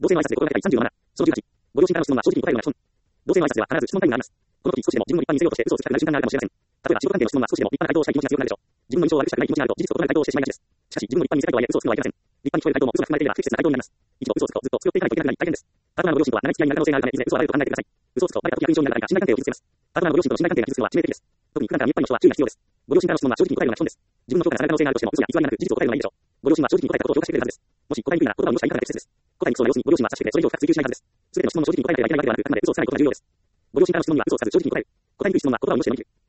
同性の挨拶で心がけたい37。その18。ご両親からの質問は正直に答えるような質問。同性の挨拶では必ず質問タイムがあります。この時少しでも自分の一般に見せようとして嘘をつきたくなる瞬間があるかもしれません。例えば仕事関係の質問は少しでも立派な回答をしたい気持ちが強くなるでしょう。自分の印象を悪くしたくない気持ちがあると事実と異なる回答をしてしまいがちです。しかし自分の一般に見せたいとはいえ嘘をつくのはいけません。立派に聞こえる回答も嘘が含まれていれば不適切な回答になります。一度嘘をつくとずっと強くていかないといけなくなり大変です。パートナーのご両親とは長い付き合いになる可能性があるためいずれ嘘はバレると考えてください。嘘をつくとバレた時が印象になる何か信頼関係を傷つけます。パートナーのご両親との信頼関係が傷つくのは致命的です。特に普段から見えっ張りの人は注意が必要です。ご両親からの質問は正直に答えるような質問です。自分の評価がされる可能性があるとしても嘘や偽りがなく事実を答えるのがいいでしょう。ご両親は正直に答えたことを評価してくれるはずです。もし答えにくいなら言葉を濁した言い方が適切です。答えにくそうな要するにご両親は察してくれそれ以上深く追求しないはずです。すべての質問を正直に答えてはいけないわけではなく、あくまで嘘をつかないことが重要です。ご両親からの質問には嘘をつかず正直に答える。答えにくい質問は言葉を濁してもいい。